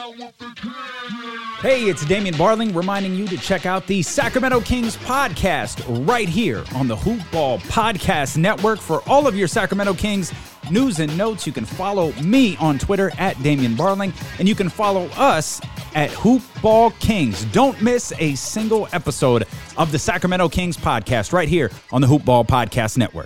Hey, it's Damian Barling reminding you to check out the Sacramento Kings podcast right here on the Hoop Ball Podcast Network. For all of your Sacramento Kings news and notes, you can follow me on Twitter at Damian Barling, and you can follow us at Hoop Ball Kings. Don't miss a single episode of the Sacramento Kings podcast right here on the Hoop Ball Podcast Network.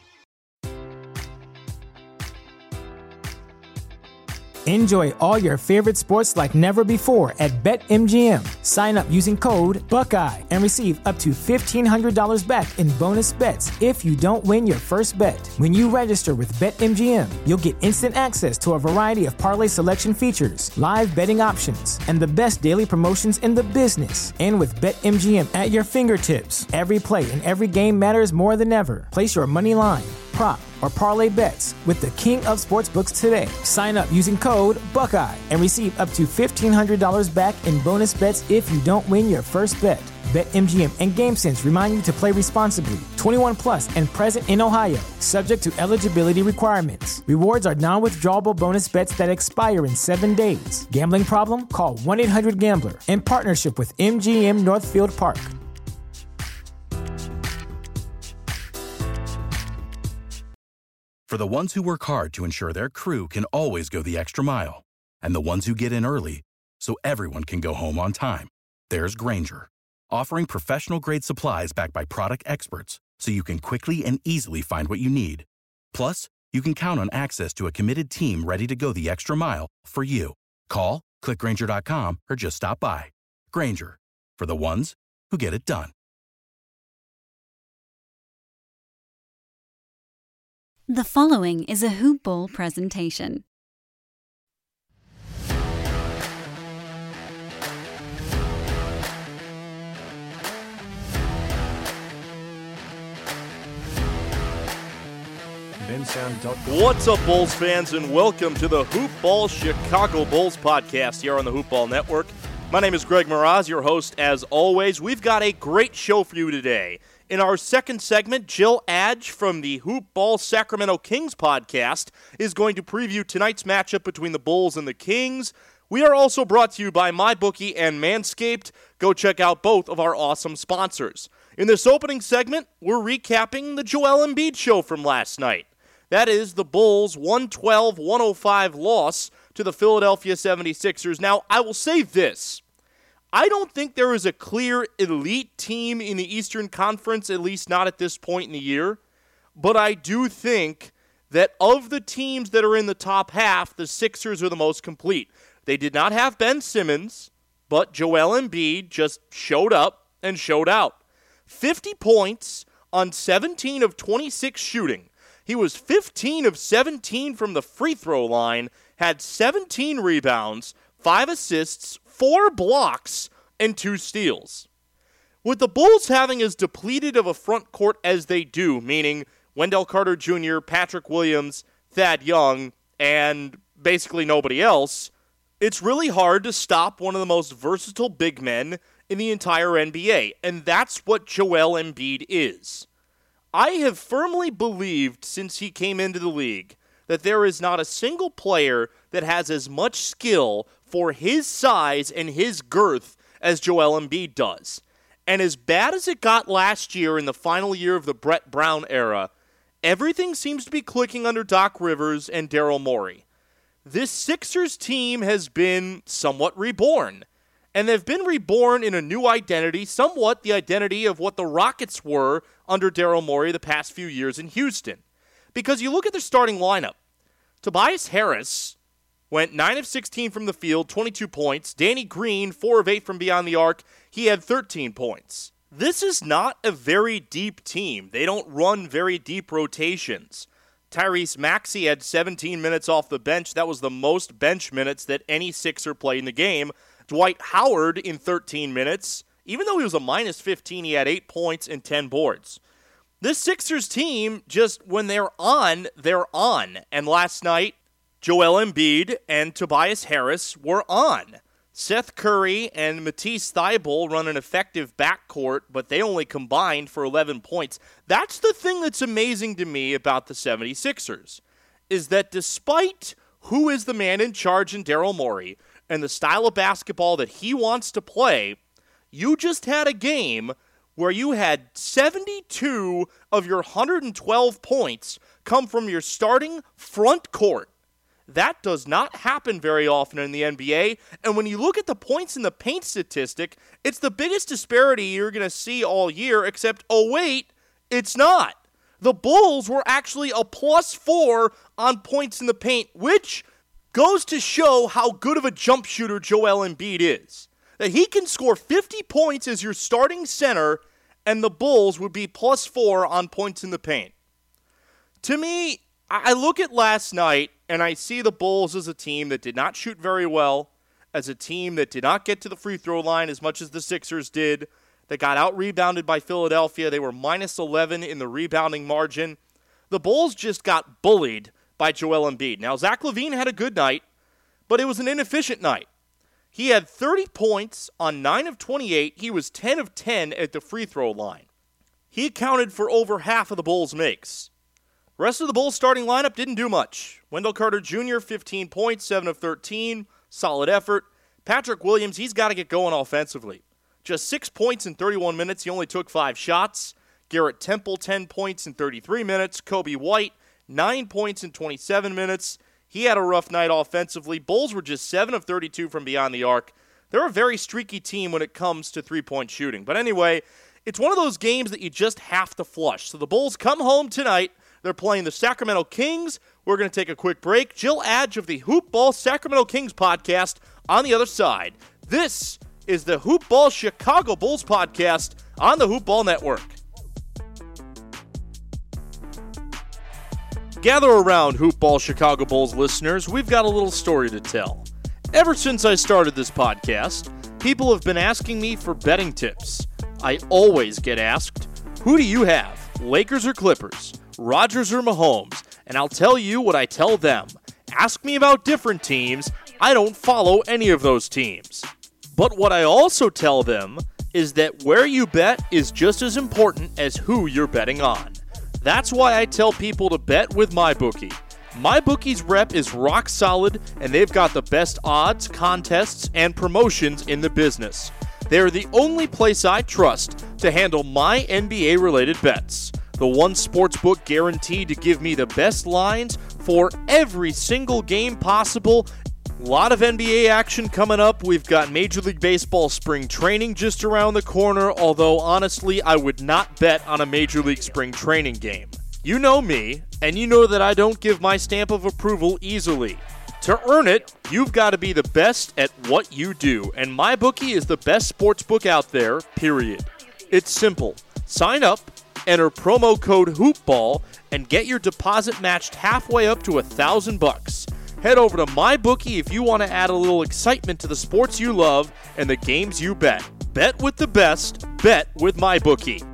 Enjoy all your favorite sports like never before at BetMGM. Sign up using code Buckeye and receive up to $1,500 back in bonus bets if you don't win your first bet. When you register with BetMGM, you'll get instant access to a variety of parlay selection features, live betting options, and the best daily promotions in the business. And with BetMGM at your fingertips, every play and every game matters more than ever. Place your money line, prop, or parlay bets with the king of sportsbooks today. Sign up using code Buckeye and receive up to $1,500 back in bonus bets if you don't win your first bet. BetMGM and GameSense remind you to play responsibly. 21 plus and present in Ohio, subject to eligibility requirements. Rewards are non-withdrawable bonus bets that expire in 7 days. Gambling problem? Call 1-800-GAMBLER. In partnership with MGM Northfield Park. For the ones who work hard to ensure their crew can always go the extra mile, and the ones who get in early so everyone can go home on time, there's Grainger, offering professional-grade supplies backed by product experts so you can quickly and easily find what you need. Plus, you can count on access to a committed team ready to go the extra mile for you. Call, click Grainger.com, or just stop by. Grainger, for the ones who get it done. The following is a Hoop Ball presentation. What's up, Bulls fans, and welcome to the Hoop Ball Chicago Bulls podcast here on the Hoop Ball Network. My name is Greg Mraz, your host as always. We've got a great show for you today. In our second segment, Jill Adge from the Hoop Ball Sacramento Kings podcast is going to preview tonight's matchup between the Bulls and the Kings. We are also brought to you by MyBookie and Manscaped. Go check out both of our awesome sponsors. In this opening segment, we're recapping the Joel Embiid show from last night. That is the Bulls' 112-105 loss to the Philadelphia 76ers. Now, I will say this. I don't think there is a clear elite team in the Eastern Conference, at least not at this point in the year. But I do think that of the teams that are in the top half, the Sixers are the most complete. They did not have Ben Simmons, but Joel Embiid just showed up and showed out. 50 points on 17 of 26 shooting. He was 15 of 17 from the free throw line, had 17 rebounds, 5 assists, 4 blocks, and 2 steals. With the Bulls having as depleted of a front court as they do, meaning Wendell Carter Jr., Patrick Williams, Thad Young, and basically nobody else, it's really hard to stop one of the most versatile big men in the entire NBA, and that's what Joel Embiid is. I have firmly believed since he came into the league that there is not a single player that has as much skill for his size and his girth as Joel Embiid does. And as bad as it got last year in the final year of the Brett Brown era, everything seems to be clicking under Doc Rivers and Daryl Morey. This Sixers team has been somewhat reborn. And they've been reborn in a new identity, somewhat the identity of what the Rockets were under Daryl Morey the past few years in Houston. Because you look at their starting lineup. Tobias Harris went 9 of 16 from the field, 22 points. Danny Green, 4 of 8 from beyond the arc. He had 13 points. This is not a very deep team. They don't run very deep rotations. Tyrese Maxey had 17 minutes off the bench. That was the most bench minutes that any Sixer played in the game. Dwight Howard in 13 minutes. Even though he was a minus 15, he had 8 points and 10 boards. This Sixers team, just when they're on, they're on. And last night, Joel Embiid and Tobias Harris were on. Seth Curry and Matisse Thybulle run an effective backcourt, but they only combined for 11 points. That's the thing that's amazing to me about the 76ers, is that despite who is the man in charge in Daryl Morey, and the style of basketball that he wants to play, you just had a game where you had 72 of your 112 points come from your starting front court. That does not happen very often in the NBA, and when you look at the points in the paint statistic, it's the biggest disparity you're going to see all year, except, oh wait, it's not. The Bulls were actually a +4 on points in the paint, which goes to show how good of a jump shooter Joel Embiid is. That he can score 50 points as your starting center, and the Bulls would be +4 on points in the paint. To me, I look at last night, and I see the Bulls as a team that did not shoot very well, as a team that did not get to the free throw line as much as the Sixers did. They got out-rebounded by Philadelphia. They were -11 in the rebounding margin. The Bulls just got bullied by Joel Embiid. Now, Zach LaVine had a good night, but it was an inefficient night. He had 30 points on 9 of 28. He was 10 of 10 at the free throw line. He accounted for over half of the Bulls' makes. The rest of the Bulls' starting lineup didn't do much. Wendell Carter Jr., 15 points, 7 of 13. Solid effort. Patrick Williams, he's got to get going offensively. Just 6 points in 31 minutes. He only took 5 shots. Garrett Temple, 10 points in 33 minutes. Kobe White, 9 points in 27 minutes. He had a rough night offensively. Bulls were just 7 of 32 from beyond the arc. They're a very streaky team when it comes to three-point shooting. But anyway, it's one of those games that you just have to flush. So the Bulls come home tonight. They're playing the Sacramento Kings. We're going to take a quick break. Jill Adge of the Hoop Ball Sacramento Kings podcast on the other side. This is the Hoop Ball Chicago Bulls podcast on the Hoop Ball Network. Gather around, Hoop Ball Chicago Bulls listeners. We've got a little story to tell. Ever since I started this podcast, people have been asking me for betting tips. I always get asked, who do you have, Lakers or Clippers, Rodgers or Mahomes? And I'll tell you what I tell them. Ask me about different teams. I don't follow any of those teams. But what I also tell them is that where you bet is just as important as who you're betting on. That's why I tell people to bet with MyBookie. MyBookie's rep is rock solid, and they've got the best odds, contests, and promotions in the business. They're the only place I trust to handle my NBA-related bets. The one sportsbook guaranteed to give me the best lines for every single game possible. A lot of NBA action coming up. We've got Major League Baseball spring training just around the corner, although honestly, I would not bet on a Major League spring training game. You know me, and you know that I don't give my stamp of approval easily. To earn it, you've got to be the best at what you do, and MyBookie is the best sportsbook out there, period. It's simple. Sign up, enter promo code HOOPBALL, and get your deposit matched halfway up to $1,000. Head over to MyBookie if you want to add a little excitement to the sports you love and the games you bet. Bet with the best. Bet with MyBookie.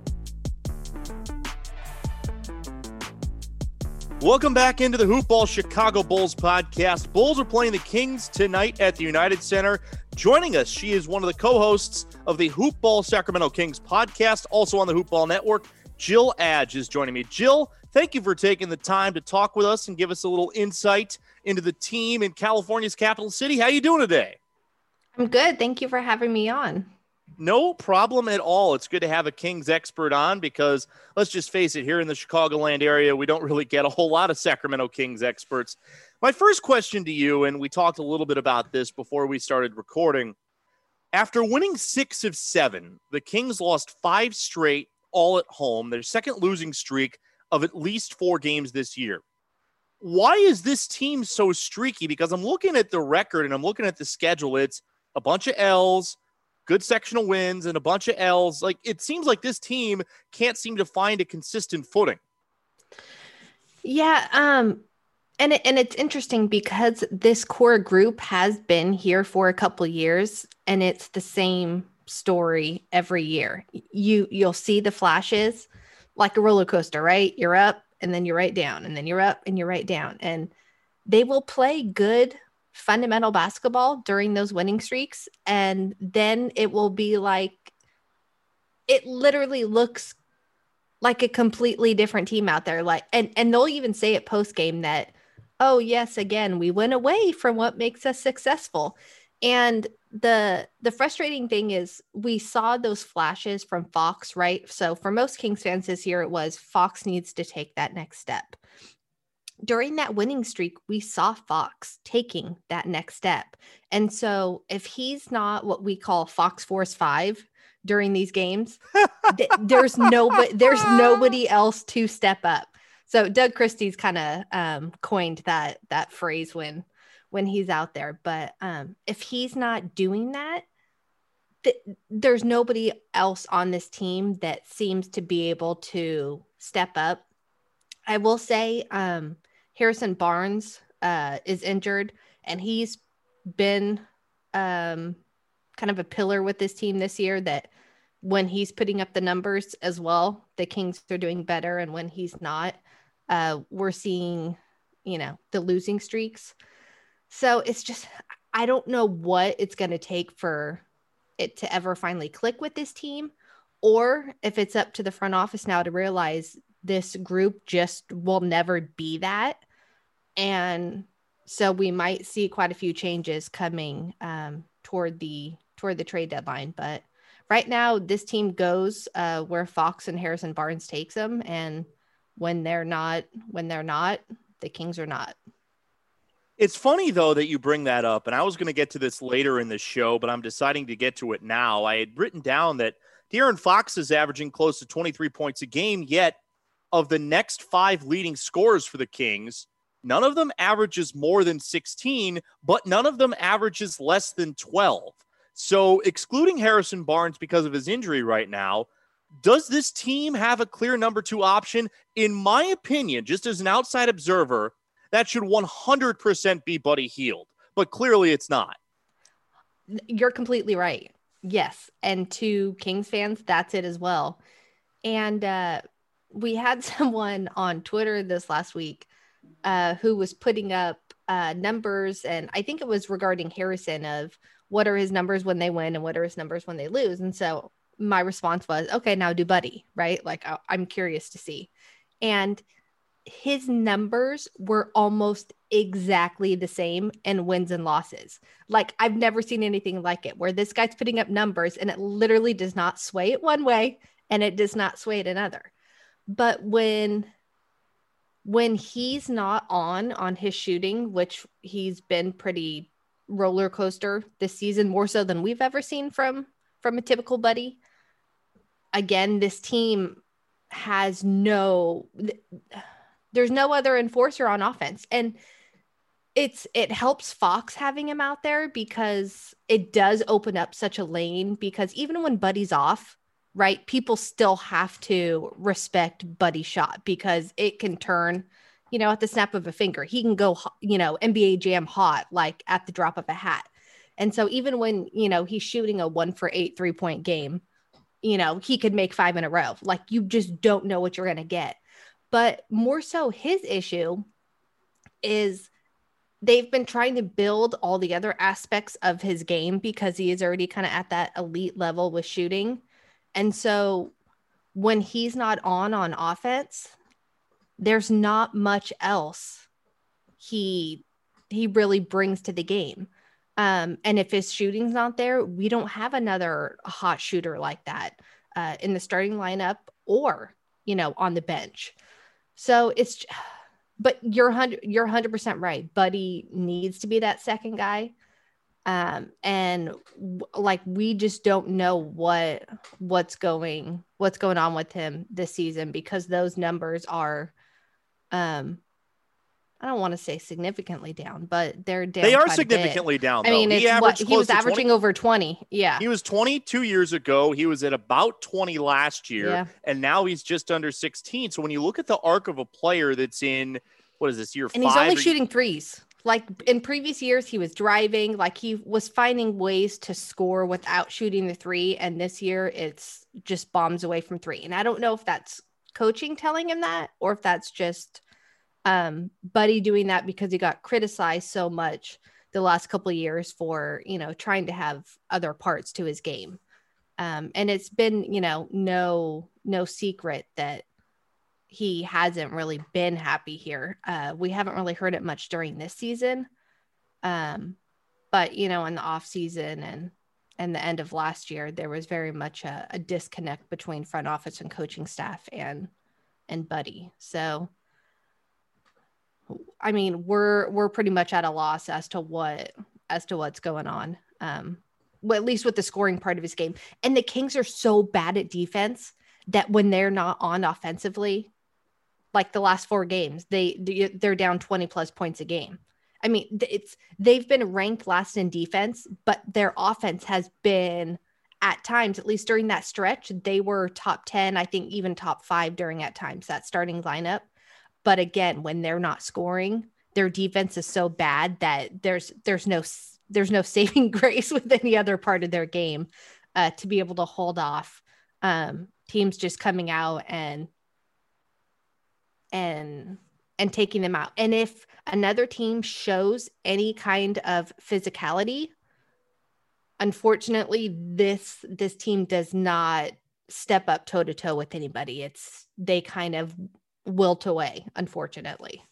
Welcome back into the Hoop Ball Chicago Bulls podcast. Bulls are playing the Kings tonight at the United Center. Joining us, she is one of the co-hosts of the Hoop Ball Sacramento Kings podcast, also on the Hoop Ball Network. Jill Adge is joining me. Jill, thank you for taking the time to talk with us and give us a little insight into the team in California's capital city. How you doing today? I'm good. Thank you for having me on. No problem at all. It's good to have a Kings expert on because, let's just face it, here in the Chicagoland area, we don't really get a whole lot of Sacramento Kings experts. My first question to you, and we talked a little bit about this before we started recording, after winning 6 of 7, the Kings lost 5 straight, all at home, their second losing streak of at least 4 games this year. Why is this team so streaky? Because I'm looking at the record and I'm looking at the schedule. It's a bunch of L's, good sectional wins, and a bunch of L's. Like, it seems like this team can't seem to find a consistent footing. Yeah, and it's interesting because this core group has been here for a couple of years, and it's the same story every year. You'll see the flashes like a roller coaster, right? You're up and then you're right down, and then you're up and you're right down. And they will play good fundamental basketball during those winning streaks, and then it will be like, it literally looks like a completely different team out there. Like, and they'll even say it post game that, oh yes, again, we went away from what makes us successful. And the frustrating thing is we saw those flashes from Fox, right? So for most Kings fans this year, it was Fox needs to take that next step. During that winning streak, we saw Fox taking that next step. And so if he's not what we call Fox Force 5 during these games, there's nobody else to step up. So Doug Christie's kind of coined that phrase when he's out there. But if he's not doing that, there's nobody else on this team that seems to be able to step up. I will say Harrison Barnes is injured, and he's been kind of a pillar with this team this year, that when he's putting up the numbers as well, the Kings are doing better. And when he's not, we're seeing, the losing streaks. So it's just, I don't know what it's going to take for it to ever finally click with this team, or if it's up to the front office now to realize this group just will never be that. And so we might see quite a few changes coming toward the trade deadline. But right now, this team goes where Fox and Harrison Barnes takes them. And when they're not, the Kings are not. It's funny, though, that you bring that up, and I was going to get to this later in the show, but I'm deciding to get to it now. I had written down that De'Aaron Fox is averaging close to 23 points a game, yet of the next 5 leading scorers for the Kings, none of them averages more than 16, but none of them averages less than 12. So excluding Harrison Barnes because of his injury right now, does this team have a clear number 2 option? In my opinion, just as an outside observer, that should 100% be Buddy Hield, but clearly it's not. You're completely right. Yes. And to Kings fans, that's it as well. And we had someone on Twitter this last week who was putting up numbers, and I think it was regarding Harrison, of what are his numbers when they win and what are his numbers when they lose. And so my response was, okay, now do Buddy, right? Like, I'm curious to see. And his numbers were almost exactly the same in wins and losses. Like, I've never seen anything like it, where this guy's putting up numbers and it literally does not sway it one way and it does not sway it another. But when he's not on his shooting, which he's been pretty roller coaster this season, more so than we've ever seen from a typical Buddy. Again, this team has there's no other enforcer on offense. And it helps Fox having him out there, because it does open up such a lane, because even when Buddy's off, right, people still have to respect Buddy's shot, because it can turn, at the snap of a finger. He can go, NBA Jam hot, like at the drop of a hat. And so even when, he's shooting a 1 for 8 3-point game, he could make 5 in a row. Like, you just don't know what you're going to get. But more so, his issue is they've been trying to build all the other aspects of his game, because he is already kind of at that elite level with shooting. And so when he's not on offense, there's not much else he really brings to the game. And if his shooting's not there, we don't have another hot shooter like that in the starting lineup or, on the bench. So but you're 100% right. Buddy needs to be that second guy. And we just don't know what's going on with him this season, because those numbers are, I don't want to say significantly down, but they're down. They are significantly down, though. I mean, he was averaging over 20. Yeah. He was 20 2 years ago. He was at about 20 last year. Yeah. And now he's just under 16. So when you look at the arc of a player that's in, what is this, year 5? And he's only shooting threes. Like, in previous years, he was driving, like he was finding ways to score without shooting the 3. And this year it's just bombs away from 3. And I don't know if that's coaching telling him that, or if that's just Buddy doing that because he got criticized so much the last couple of years for, trying to have other parts to his game. And it's been, no secret that he hasn't really been happy here. We haven't really heard it much during this season. But, you know, in the off season and the end of last year, there was very much a disconnect between front office and coaching staff and Buddy. So, I mean, we're pretty much at a loss as to what's going on. Well, at least with the scoring part of his game. And the Kings are so bad at defense that when they're not on offensively, like the last 4 games, they're down 20 plus points a game. I mean, they've been ranked last in defense, but their offense has been, at times, at least during that stretch, they were top 10, I think even top 5 during at times, that starting lineup. But again, when they're not scoring, their defense is so bad that there's no saving grace with any other part of their game to be able to hold off teams just coming out and taking them out. And if another team shows any kind of physicality, unfortunately, this team does not step up toe to toe with anybody. They kind of wilt away, unfortunately.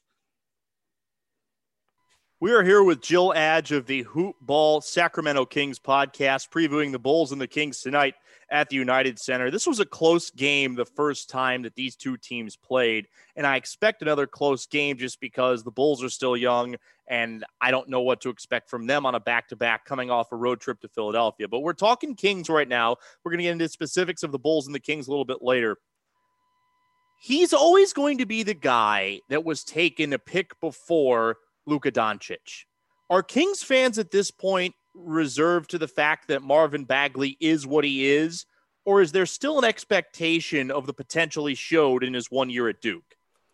We are here with Jill Adge of the Hoop Ball Sacramento Kings podcast, previewing the Bulls and the Kings tonight at the United Center. This was a close game the first time that these two teams played, and I expect another close game just because the Bulls are still young, and I don't know what to expect from them on a back-to-back coming off a road trip to Philadelphia. But we're talking Kings right now. We're going to get into specifics of the Bulls and the Kings a little bit later. He's always going to be the guy that was taken a pick before Luka Doncic. Are Kings fans at this point reserved to the fact that Marvin Bagley is what he is, or is there still an expectation of the potential he showed in his 1 year at Duke?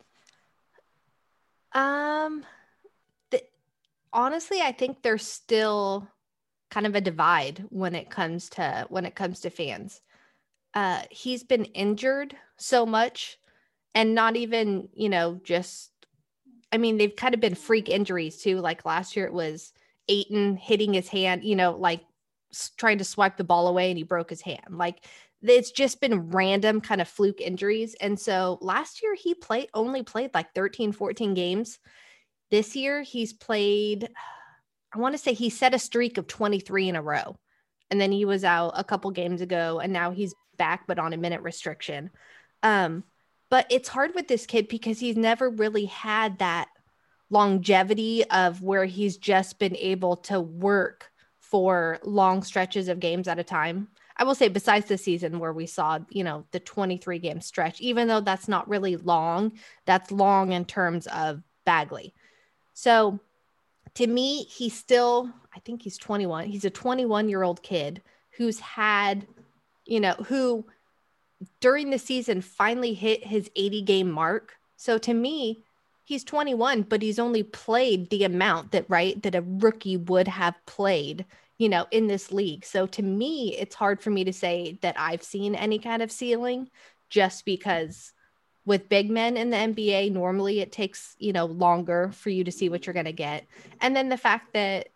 Honestly, I think there's still kind of a divide when it comes to fans. He's been injured so much, and not even, you know, just, I mean, they've kind of been freak injuries too. Like last year it was Ayton hitting his hand, you know, like trying to swipe the ball away and he broke his hand. Like it's just been random kind of fluke injuries. And so last year he only played like 13, 14 games. This year he's played, I want to say he set a streak of 23 in a row. And then he was out a couple games ago and now he's back, but on a minute restriction. But it's hard with this kid because he's never really had that longevity of where he's just been able to work for long stretches of games at a time. I will say besides the season where we saw, you know, the 23 game stretch, even though that's not really long, that's long in terms of Bagley. So to me, he's still, I think he's 21. He's a 21-year-old kid who's had, you know, who during the season finally hit his 80 game mark. So to me, he's 21, but he's only played the amount that a rookie would have played, you know, in this league. So to me, it's hard for me to say that I've seen any kind of ceiling, just because with big men in the NBA, normally it takes, you know, longer for you to see what you're going to get. And then the fact that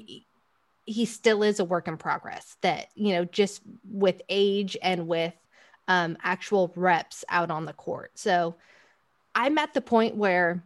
he still is a work in progress, that, you know, just with age and with actual reps out on the court. So I'm at the point where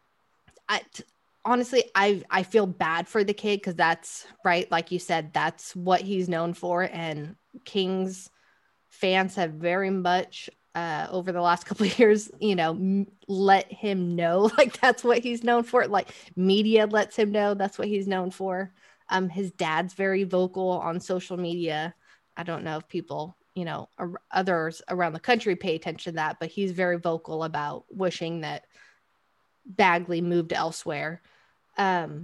honestly, I feel bad for the kid because that's right. Like you said, that's what he's known for. And Kings fans have very much over the last couple of years, you know, let him know like that's what he's known for. Like media lets him know that's what he's known for. His dad's very vocal on social media. I don't know if people, you know, others around the country pay attention to that, but he's very vocal about wishing that Bagley moved elsewhere. But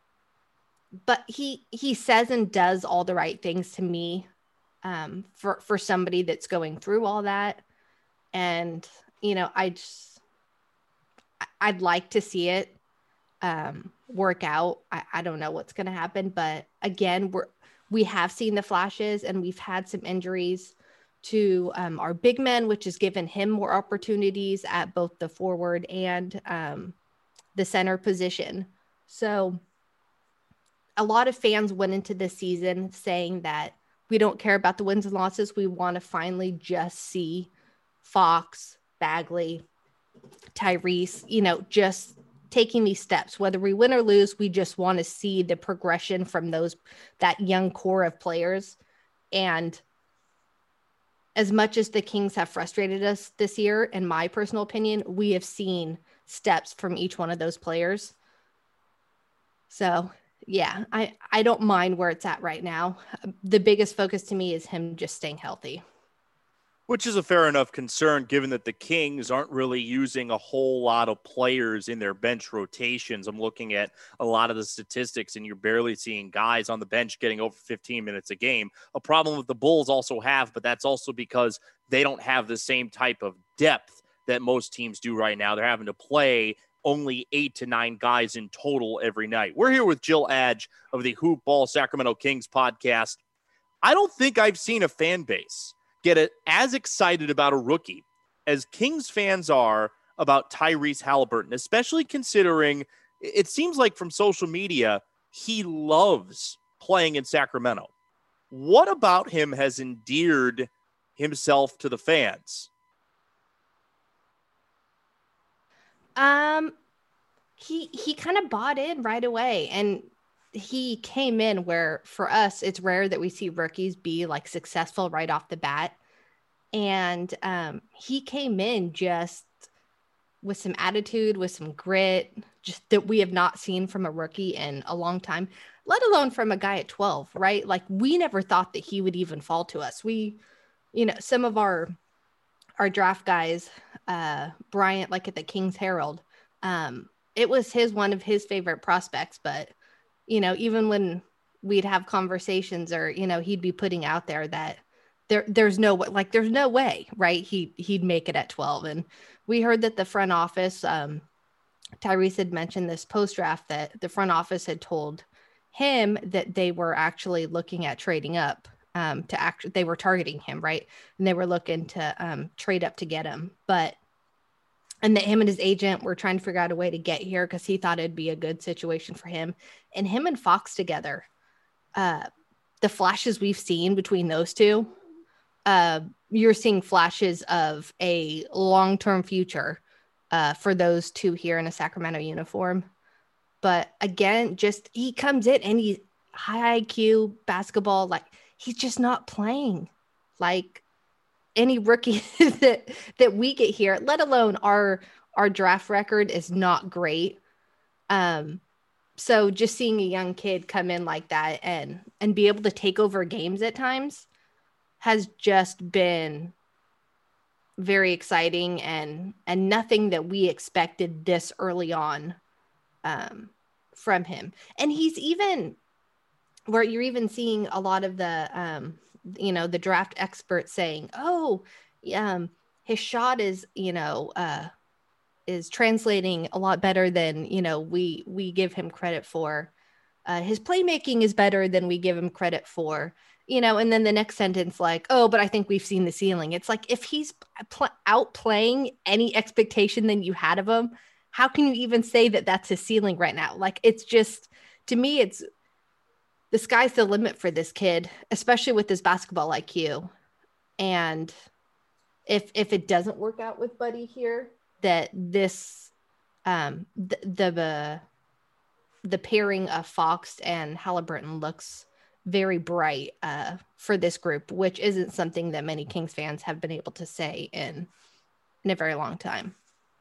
he says and does all the right things to me for somebody that's going through all that. And, you know, I'd like to see it work out. I don't know what's going to happen, but again, we have seen the flashes and we've had some injuries to our big men, which has given him more opportunities at both the forward and the center position. So a lot of fans went into this season saying that we don't care about the wins and losses. We want to finally just see Fox, Bagley, Tyrese, just taking these steps, whether we win or lose, we just want to see the progression from that young core of players. And as much as the Kings have frustrated us this year, in my personal opinion, we have seen steps from each one of those players. So yeah, I don't mind where it's at right now. The biggest focus to me is him just staying healthy. Which is a fair enough concern, given that the Kings aren't really using a whole lot of players in their bench rotations. I'm looking at a lot of the statistics, and you're barely seeing guys on the bench getting over 15 minutes a game. A problem that the Bulls also have, but that's also because they don't have the same type of depth that most teams do right now. They're having to play only 8 to 9 guys in total every night. We're here with Jill Adge of the Hoop Ball Sacramento Kings podcast. I don't think I've seen a fan base get as excited about a rookie as Kings fans are about Tyrese Haliburton, especially considering it seems like from social media, he loves playing in Sacramento. What about him has endeared himself to the fans? He kind of bought in right away, and he came in where for us, it's rare that we see rookies be like successful right off the bat. And he came in just with some attitude, with some grit, just that we have not seen from a rookie in a long time, let alone from a guy at 12, right? Like we never thought that he would even fall to us. Some of our draft guys, Bryant, like at the Kings Herald, it was one of his favorite prospects, but even when we'd have conversations or, he'd be putting out there that there's no way, right? He'd make it at 12. And we heard that the front office, Tyrese had mentioned this post-draft that the front office had told him that they were actually looking at trading up they were targeting him, right? And they were looking to trade up to get him. And that him and his agent were trying to figure out a way to get here because he thought it'd be a good situation for him. And him and Fox together, the flashes we've seen between those two, you're seeing flashes of a long-term future for those two here in a Sacramento uniform. But again, just he comes in and he's high IQ basketball. Like he's just not playing like any rookie that we get here, let alone our draft record is not great. So just seeing a young kid come in like that and be able to take over games at times has just been very exciting and nothing that we expected this early on from him. And he's even where you're even seeing a lot of the the draft experts saying, his shot is translating a lot better than, we give him credit for. His playmaking is better than we give him credit for, and then the next sentence, like, but I think we've seen the ceiling. It's like, if he's outplaying any expectation than you had of him, how can you even say that that's his ceiling right now? Like, it's just, to me, it's the sky's the limit for this kid, especially with his basketball IQ. And if it doesn't work out with Buddy here, that this the pairing of Fox and Haliburton looks very bright for this group, which isn't something that many Kings fans have been able to say in a very long time.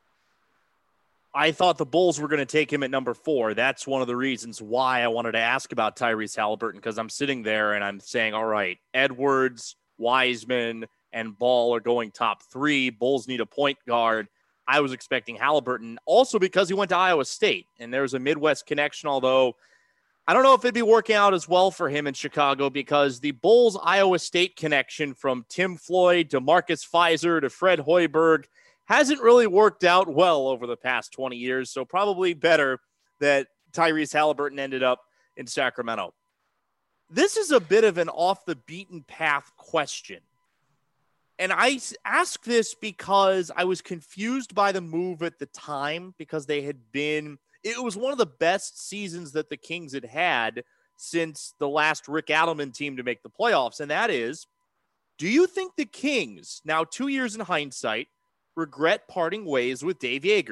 I thought the Bulls were going to take him at number 4. That's one of the reasons why I wanted to ask about Tyrese Haliburton, because I'm sitting there and I'm saying, all right, Edwards, Wiseman, and Ball are going top 3. Bulls need a point guard. I was expecting Haliburton also because he went to Iowa State, and there's a Midwest connection, although I don't know if it'd be working out as well for him in Chicago because the Bulls Iowa State connection from Tim Floyd to Marcus Fizer to Fred Hoiberg hasn't really worked out well over the past 20 years, so probably better that Tyrese Haliburton ended up in Sacramento. This is a bit of an off-the-beaten-path question, and I ask this because I was confused by the move at the time because it was one of the best seasons that the Kings had had since the last Rick Adelman team to make the playoffs, and that is, do you think the Kings, now 2 years in hindsight, regret parting ways with Dave Joerger?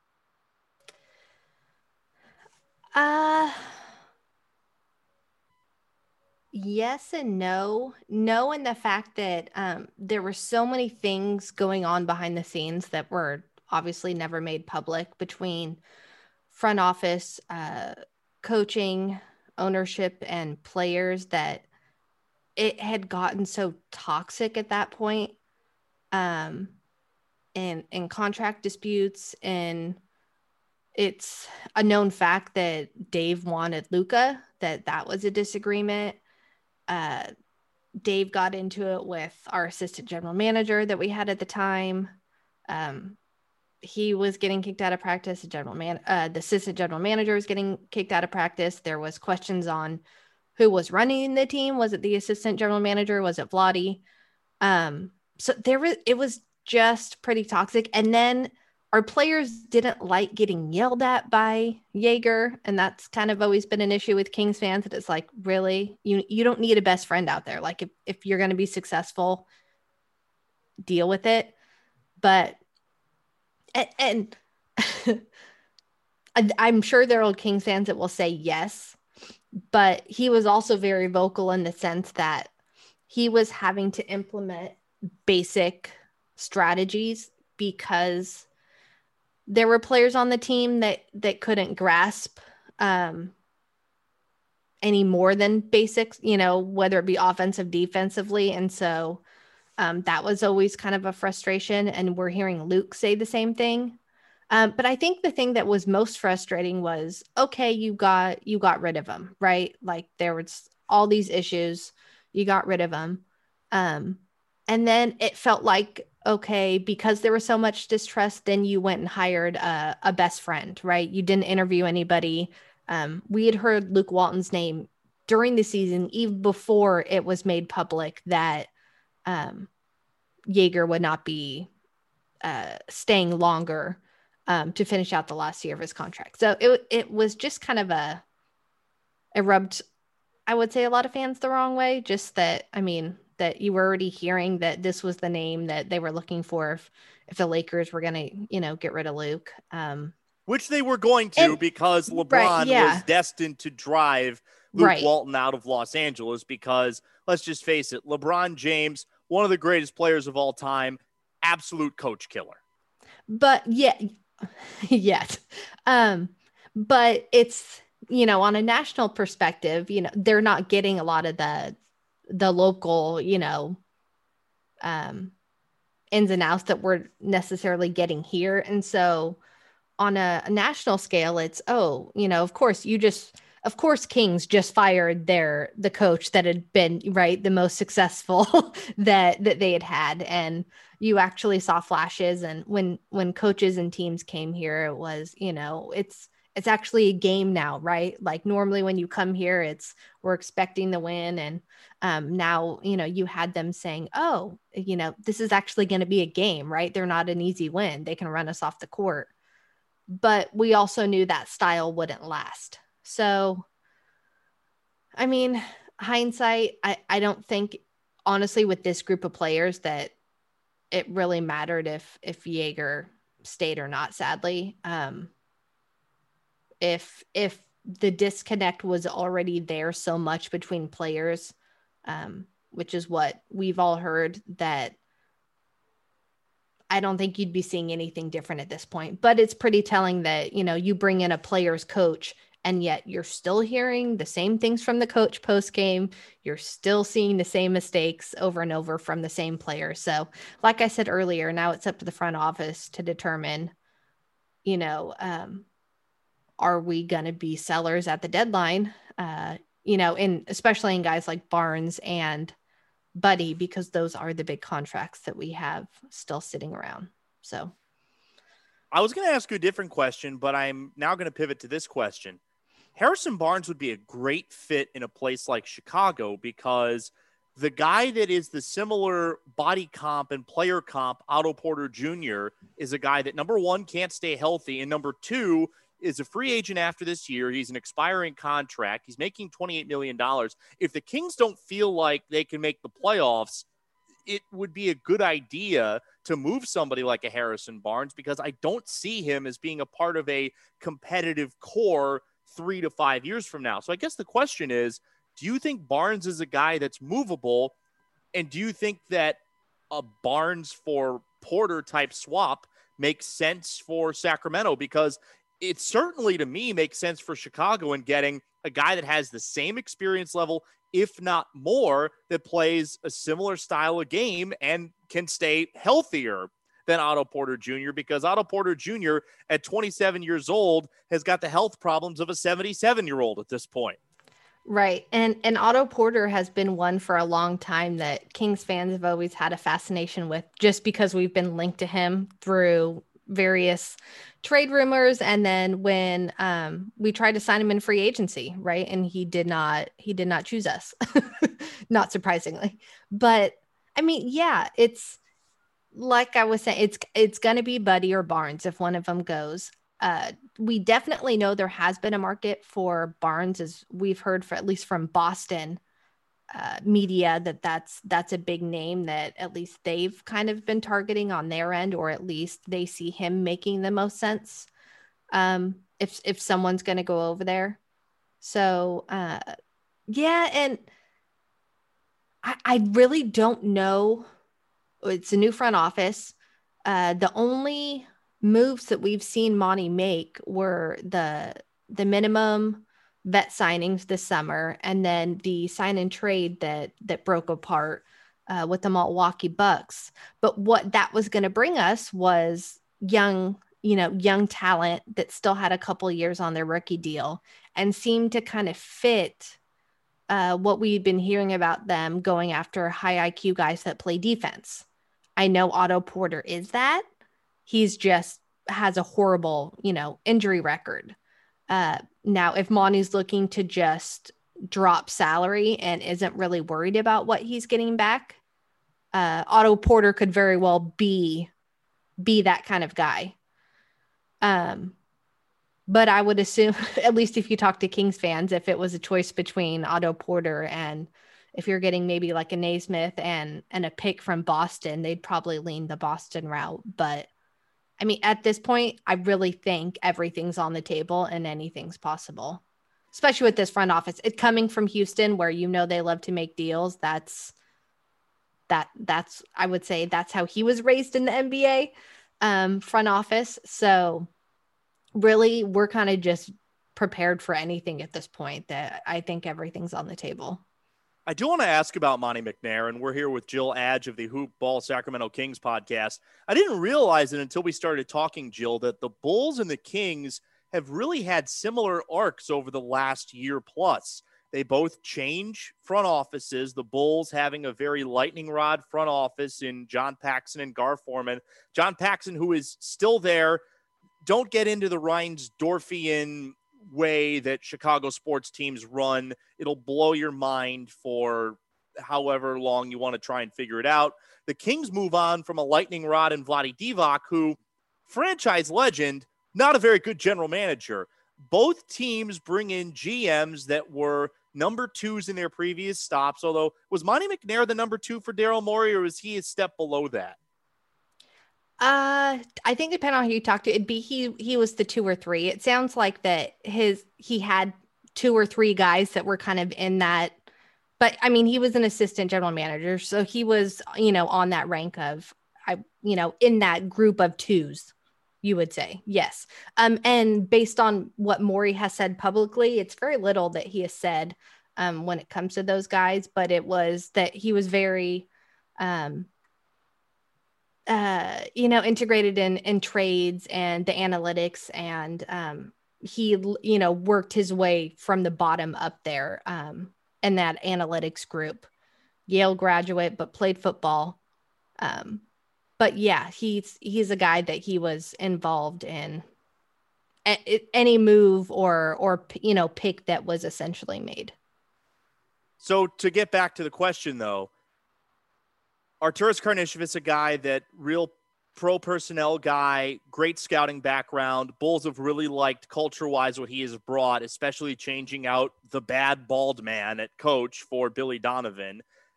Yes and no. No, in the fact that there were so many things going on behind the scenes that were obviously never made public between front office, coaching, ownership, and players that it had gotten so toxic at that point. And contract disputes, and it's a known fact that Dave wanted Luka, that was a disagreement. Dave got into it with our assistant general manager that we had at the time. He was getting kicked out of practice. The assistant general manager was getting kicked out of practice. There was questions on who was running the team. Was it the assistant general manager? Was it Vlade? So it was just pretty toxic. And then our players didn't like getting yelled at by Joerger, and that's kind of always been an issue with Kings fans. That it's like, really, you don't need a best friend out there. Like if you're going to be successful, deal with it. But and I'm sure there are Kings fans that will say yes, but he was also very vocal in the sense that he was having to implement basic strategies because there were players on the team that couldn't grasp any more than basics, whether it be offensive, defensively. And so that was always kind of a frustration. And we're hearing Luke say the same thing. But I think the thing that was most frustrating was, okay, you got rid of him, right? Like there was all these issues, you got rid of him. And then it felt like, okay, because there was so much distrust, then you went and hired a best friend, right? You didn't interview anybody. We had heard Luke Walton's name during the season, even before it was made public that Joerger would not be staying longer to finish out the last year of his contract. So it was just kind of it rubbed, I would say, a lot of fans the wrong way. Just that, that you were already hearing that this was the name that they were looking for if the Lakers were going to, get rid of Luke. Which they were going to, because LeBron was destined to drive Luke Walton out of Los Angeles because, let's just face it, LeBron James, one of the greatest players of all time, absolute coach killer. But yes. But it's, on a national perspective, they're not getting a lot of the local, ins and outs that we're necessarily getting here. And so on a national scale, it's, of course, Kings just fired the coach that had been the most successful that they had. And you actually saw flashes. And when coaches and teams came here, it was, it's actually a game now, right? Like normally when you come here, we're expecting the win. And now, you had them saying, this is actually going to be a game, right? They're not an easy win. They can run us off the court. But we also knew that style wouldn't last. So, hindsight, I don't think, honestly, with this group of players that it really mattered if Joerger stayed or not, sadly. If the disconnect was already there so much between players, which is what we've all heard, that I don't think you'd be seeing anything different at this point. But it's pretty telling that, you bring in a player's coach and yet you're still hearing the same things from the coach post-game. You're still seeing the same mistakes over and over from the same player. So like I said earlier, now it's up to the front office to determine, are we going to be sellers at the deadline? Especially in guys like Barnes and Buddy, because those are the big contracts that we have still sitting around. So I was going to ask you a different question, but I'm now going to pivot to this question. Harrison Barnes would be a great fit in a place like Chicago because the guy that is the similar body comp and player comp, Otto Porter Jr., is a guy that, number one, can't stay healthy, and number two, is a free agent after this year. He's an expiring contract. He's making $28 million. If the Kings don't feel like they can make the playoffs, it would be a good idea to move somebody like a Harrison Barnes, because I don't see him as being a part of a competitive core 3 to 5 years from now. So I guess the question is, do you think Barnes is a guy that's movable? And do you think that a Barnes for Porter type swap makes sense for Sacramento? Because it certainly, to me, makes sense for Chicago in getting a guy that has the same experience level, if not more, that plays a similar style of game and can stay healthier than Otto Porter Jr., because Otto Porter Jr. at 27 years old has got the health problems of a 77-year-old at this point. Right. And Otto Porter has been one for a long time that Kings fans have always had a fascination with, just because we've been linked to him through various trade rumors. And then when we tried to sign him in free agency, right? And he did not choose us, not surprisingly. But I mean, yeah, it's like I was saying, it's going to be Buddy or Barnes if one of them goes. We definitely know there has been a market for Barnes, as we've heard, for at least from Boston media, that's a big name that at least they've kind of been targeting on their end, or at least they see him making the most sense if someone's going to go over there. So yeah, and I really don't know. It's a new front office. The only moves that we've seen Monty make were the minimum vet signings this summer, and then the sign and trade that broke apart with the Milwaukee Bucks. But what that was going to bring us was young talent that still had a couple years on their rookie deal and seemed to kind of fit what we've been hearing about them going after high IQ guys that play defense. I know Otto Porter is that. He's just has a horrible, injury record. Now, if Monty's looking to just drop salary and isn't really worried about what he's getting back, Otto Porter could very well be that kind of guy. But I would assume, at least if you talk to Kings fans, if it was a choice between Otto Porter and if you're getting maybe like a Naismith and a pick from Boston, they'd probably lean the Boston route. But I mean, at this point, I really think everything's on the table and anything's possible, especially with this front office. It coming from Houston, where they love to make deals. That's I would say that's how he was raised in the NBA front office. So really, we're kind of just prepared for anything at this point. That I think everything's on the table. I do want to ask about Monty McNair, and we're here with Jill Adge of the Hoop Ball Sacramento Kings podcast. I didn't realize it until we started talking, Jill, that the Bulls and the Kings have really had similar arcs over the last year plus. They both change front offices, the Bulls having a very lightning rod front office in John Paxson and Gar Forman. John Paxson, who is still there, don't get into the Reinsdorfian way that Chicago sports teams run. It'll blow your mind for however long you want to try and figure it out. The Kings move on from a lightning rod and Vlade Divac, who, franchise legend, not a very good general manager. Both teams bring in GMs that were number twos in their previous stops, although was Monty McNair the number two for Daryl Morey, or was he a step below that? I think depending on who you talk to, it'd be he was the 2 or 3. It sounds like that he had 2 or 3 guys that were kind of in that, but I mean, he was an assistant general manager, so he was, on that rank of, in that group of 2s, you would say. Yes. And based on what Morey has said publicly, it's very little that he has said when it comes to those guys, but it was that he was very, integrated in trades and the analytics, and he worked his way from the bottom up there in that analytics group. Yale graduate, but played football. But yeah, he's a guy that he was involved in any move or pick that was essentially made. So to get back to the question, though, Arturas Karnisovas, a guy that real pro personnel guy, great scouting background. Bulls have really liked culture-wise what he has brought, especially changing out the bad bald man at coach for Billy Donovan.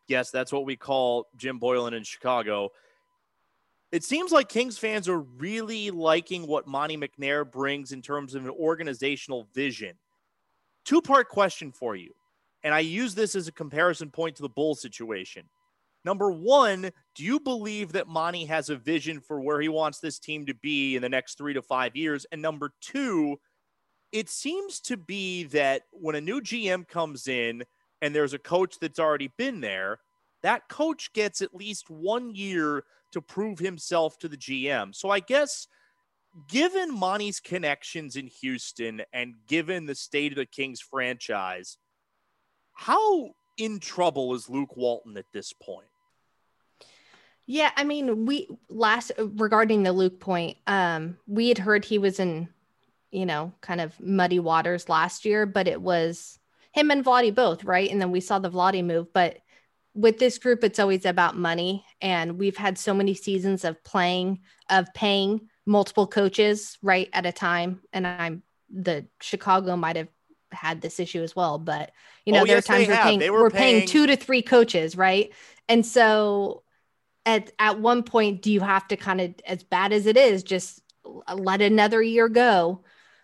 Yes, that's what we call Jim Boylan in Chicago. It seems like Kings fans are really liking what Monte McNair brings in terms of an organizational vision. Two-part question for you, and I use this as a comparison point to the Bulls situation. Number one, do you believe that Monte has a vision for where he wants this team to be in the next 3 to 5 years? And number two, it seems to be that when a new GM comes in and there's a coach that's already been there, that coach gets at least 1 year to prove himself to the GM. So I guess given Monte's connections in Houston and given the state of the Kings franchise, how in trouble is Luke Walton at this point? Yeah, I mean, regarding the Luke point, we had heard he was in, kind of muddy waters last year, but it was him and Vlade both, right? And then we saw the Vlade move, but with this group, it's always about money. And we've had so many seasons of paying multiple coaches right at a time. And the Chicago might have had this issue as well, but there are times we're paying 2 to 3 coaches, right? And so at one point, do you have to kind of, as bad as it is, just let another year go?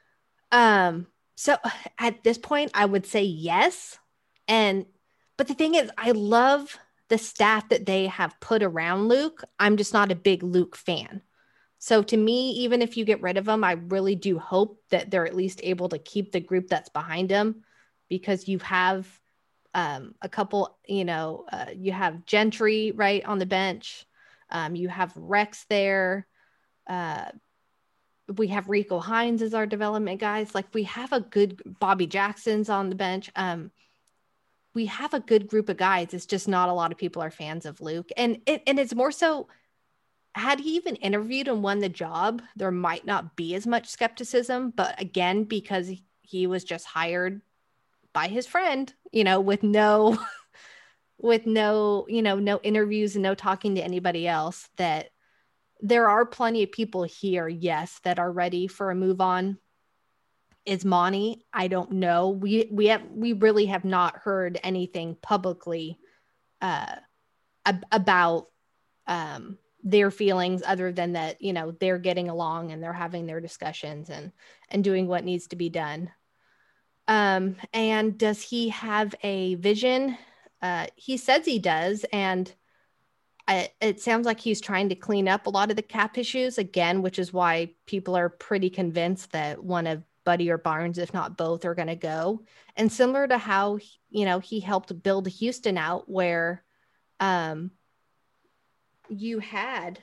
So at this point, I would say yes. But the thing is, I love the staff that they have put around Luke. I'm just not a big Luke fan. So to me, even if you get rid of him, I really do hope that they're at least able to keep the group that's behind him, because you have a couple, you have Gentry right on the bench. You have Rex there. We have Rico Hines as our development guys. Like, we have a good Bobby Jackson's on the bench. We have a good group of guys. It's just not a lot of people are fans of Luke. And it's more so, had he even interviewed and won the job, there might not be as much skepticism. But again, because he was just hired by his friend, with no no interviews and no talking to anybody else, that there are plenty of people here, yes, that are ready for a move on. Is Monte? I don't know. We really have not heard anything publicly about their feelings, other than that, they're getting along and they're having their discussions and doing what needs to be done. And does he have a vision? He says he does. And it sounds like he's trying to clean up a lot of the cap issues again, which is why people are pretty convinced that one of Buddy or Barnes, if not both, are going to go. And similar to how, he helped build Houston out, where you had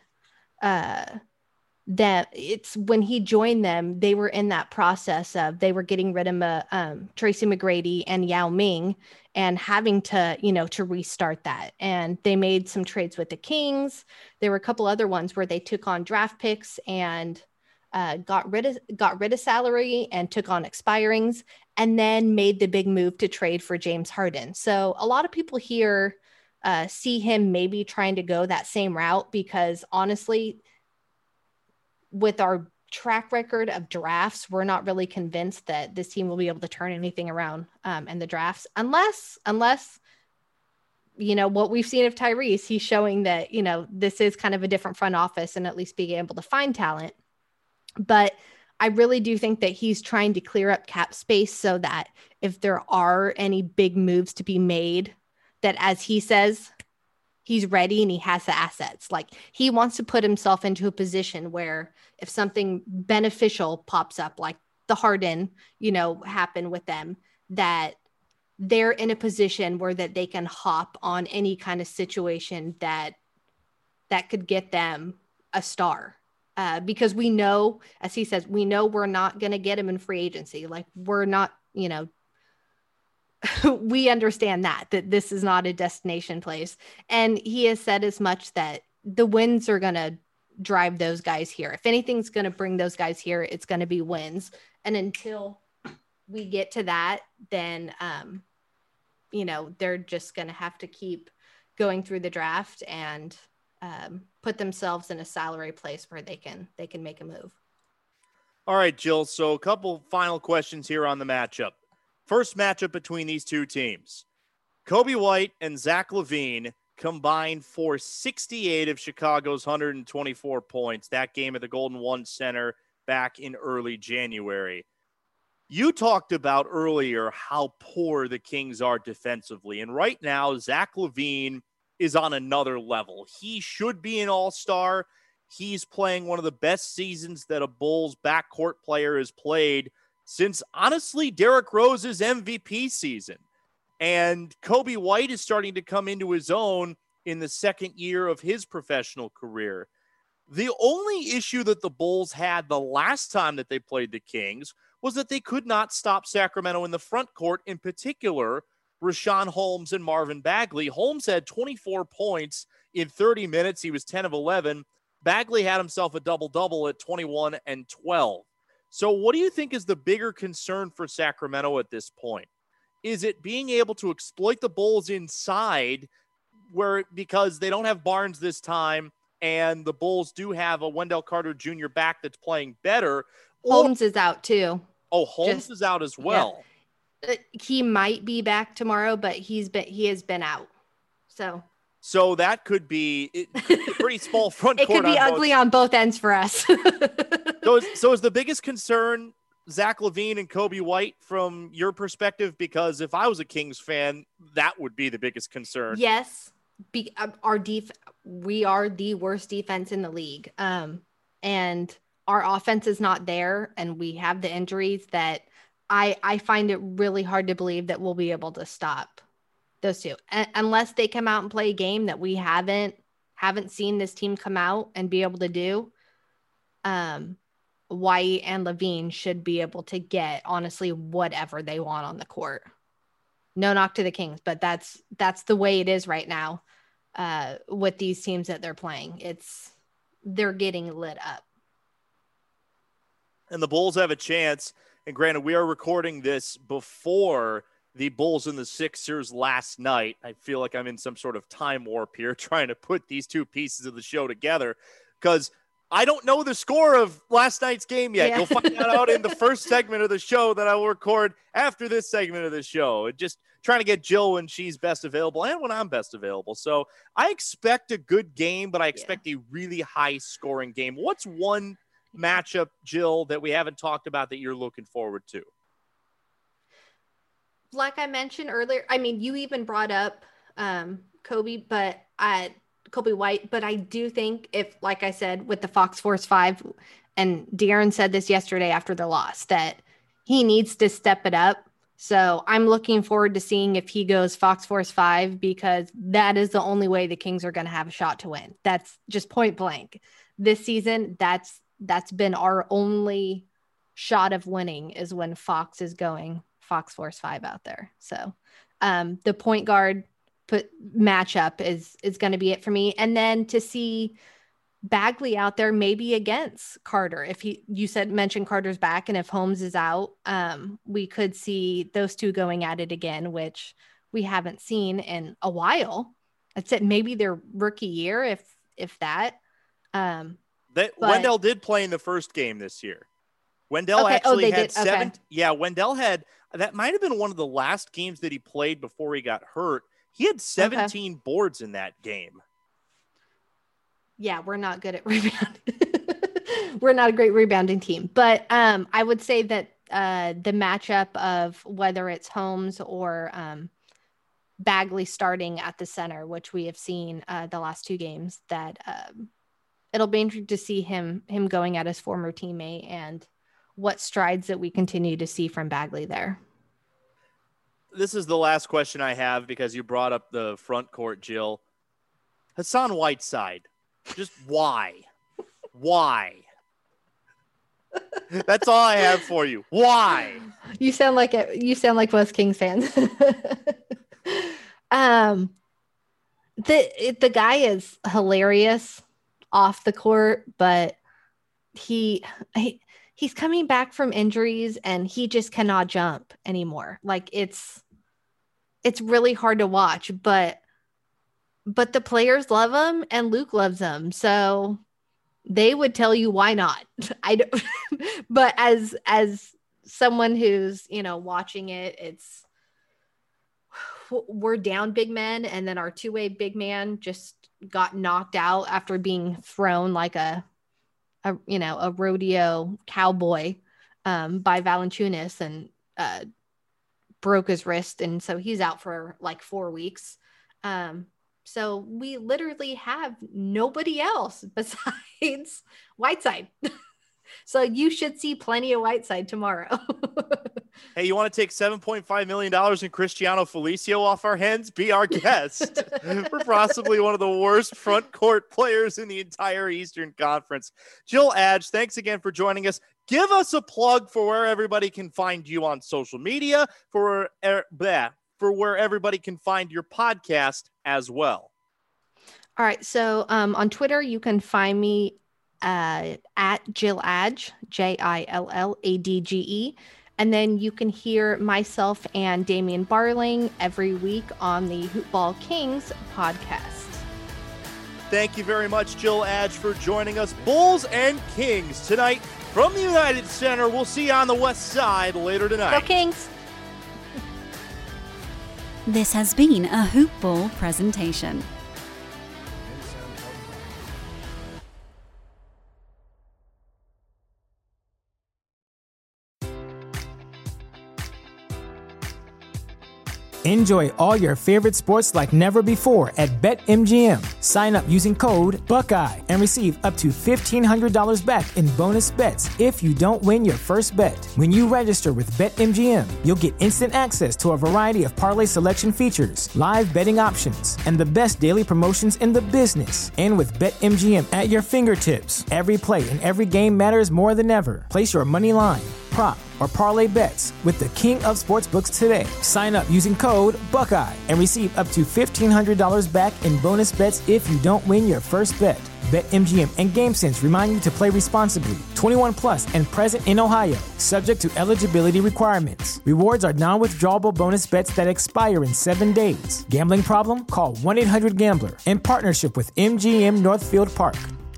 that it's when he joined them, they were in that process of, they were getting rid of Tracy McGrady and Yao Ming and having to, to restart that. And they made some trades with the Kings. There were a couple other ones where they took on draft picks and got rid of salary and took on expirings, and then made the big move to trade for James Harden. So a lot of people here see him maybe trying to go that same route, because honestly, with our track record of drafts, we're not really convinced that this team will be able to turn anything around in the drafts, unless what we've seen of Tyrese, he's showing that, this is kind of a different front office and at least being able to find talent. But I really do think that he's trying to clear up cap space so that if there are any big moves to be made, that, as he says, he's ready and he has the assets. Like, he wants to put himself into a position where if something beneficial pops up, like the Harden, happen with them, that they're in a position where that they can hop on any kind of situation that could get them a star. Because we know, as he says, we know we're not going to get him in free agency. Like, we're not, we understand that this is not a destination place. And he has said as much, that the wins are going to drive those guys here. If anything's going to bring those guys here, it's going to be wins. And until we get to that, then, they're just going to have to keep going through the draft and put themselves in a salary place where they can make a move. All right, Jill. So a couple final questions here on the matchup. First matchup between these two teams. Coby White and Zach LaVine combined for 68 of Chicago's 124 points. That game at the Golden One Center back in early January. You talked about earlier how poor the Kings are defensively. And right now, Zach LaVine is on another level. He should be an all-star. He's playing one of the best seasons that a Bulls backcourt player has played since, honestly, Derrick Rose's MVP season. And Coby White is starting to come into his own in the second year of his professional career. The only issue that the Bulls had the last time that they played the Kings was that they could not stop Sacramento in the front court, in particular, Richaun Holmes and Marvin Bagley. Holmes had 24 points in 30 minutes. He was 10 of 11. Bagley had himself a double-double at 21 and 12. So what do you think is the bigger concern for Sacramento at this point? Is it being able to exploit the Bulls inside because they don't have Barnes this time and the Bulls do have a Wendell Carter Jr. back that's playing better? Holmes is out too. Oh, Holmes is out as well. Yeah. He might be back tomorrow, but he has been out. So that could be a pretty small front court. It could be ugly on both ends for us. So is the biggest concern Zach LaVine and Coby White from your perspective? Because if I was a Kings fan, that would be the biggest concern. Yes. We are the worst defense in the league. And our offense is not there, and we have the injuries that I find it really hard to believe that we'll be able to stop those two, unless they come out and play a game that we haven't seen this team come out and be able to do. White and LaVine should be able to get, honestly, whatever they want on the court. No knock to the Kings, but that's the way it is right now with these teams that they're playing. They're getting lit up. And the Bulls have a chance. And granted, we are recording this before the Bulls and the Sixers last night. I feel like I'm in some sort of time warp here trying to put these two pieces of the show together because I don't know the score of last night's game yet. Yeah. You'll find that out in the first segment of the show that I will record after this segment of the show. Just trying to get Jill when she's best available and when I'm best available. So I expect a good game, but I expect a really high scoring game. What's one matchup, Jill, that we haven't talked about that you're looking forward to? Like I mentioned earlier, I mean, you even brought up Coby White, but I do think like I said, with the Fox Force 5, and De'Aaron said this yesterday after the loss, that he needs to step it up. So I'm looking forward to seeing if he goes Fox Force 5, because that is the only way the Kings are going to have a shot to win. That's just point blank. This season, that's been our only shot of winning, is when Fox is going Fox Force 5 out there. So the point guard matchup is going to be it for me. And then to see Bagley out there maybe against Carter, if mentioned Carter's back, and if Holmes is out, we could see those two going at it again, which we haven't seen in a while. That's it. Maybe their rookie year, if that. Wendell did play in the first game this year. Wendell actually had 7. Okay. Yeah, Wendell that might have been one of the last games that he played before he got hurt. He had 17 boards in that game. Yeah, we're not good at rebounding. We're not a great rebounding team. But I would say that the matchup of whether it's Holmes or Bagley starting at the center, which we have seen the last two games, that it'll be interesting to see him going at his former teammate and what strides that we continue to see from Bagley there. This is the last question I have, because you brought up the front court, Jill. Hassan Whiteside, just why? Why? That's all I have for you. Why? You sound like most Kings fans. The guy is hilarious off the court, but he's coming back from injuries and he just cannot jump anymore. Like it's really hard to watch, but the players love him and Luke loves him. So they would tell you why not. I don't, but as someone who's, watching it, we're down big men, and then our two-way big man just got knocked out after being thrown like a rodeo cowboy by Valanciunas, and broke his wrist, and so he's out for like 4 weeks. So we literally have nobody else besides Whiteside. So you should see plenty of Whiteside tomorrow. Hey, you want to take $7.5 million in Cristiano Felicio off our hands? Be our guest. We're possibly one of the worst front court players in the entire Eastern Conference. Jill Adge, thanks again for joining us. Give us a plug for where everybody can find you on social media, for where everybody can find your podcast as well. All right. So on Twitter, you can find me at Jill Adge, JILLADGE. And then you can hear myself and Damian Barling every week on the Hoopball Kings podcast. Thank you very much, Jill Adge, for joining us. Bulls and Kings tonight from the United Center. We'll see you on the West Side later tonight. Go Kings! This has been a Hoop Ball presentation. Enjoy all your favorite sports like never before at BetMGM. Sign up using code Buckeye and receive up to $1,500 back in bonus bets if you don't win your first bet. When you register with BetMGM, you'll get instant access to a variety of parlay selection features, live betting options, and the best daily promotions in the business. And with BetMGM at your fingertips, every play and every game matters more than ever. Place your money line, prop, or parlay bets with the king of sportsbooks today. Sign up using code Buckeye and receive up to $1,500 back in bonus bets if you don't win your first bet. BetMGM and GameSense remind you to play responsibly. 21 plus and present in Ohio, subject to eligibility requirements. Rewards are non-withdrawable bonus bets that expire in 7 days. Gambling problem? Call 1-800-GAMBLER in partnership with MGM Northfield Park.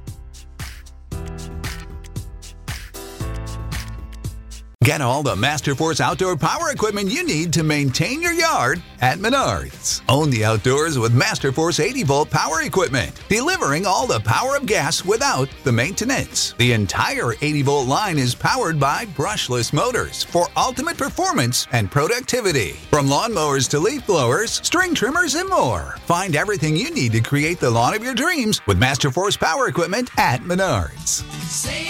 Get all the Masterforce outdoor power equipment you need to maintain your yard at Menards. Own the outdoors with Masterforce 80-volt power equipment, delivering all the power of gas without the maintenance. The entire 80-volt line is powered by brushless motors for ultimate performance and productivity. From lawnmowers to leaf blowers, string trimmers, and more. Find everything you need to create the lawn of your dreams with Masterforce power equipment at Menards.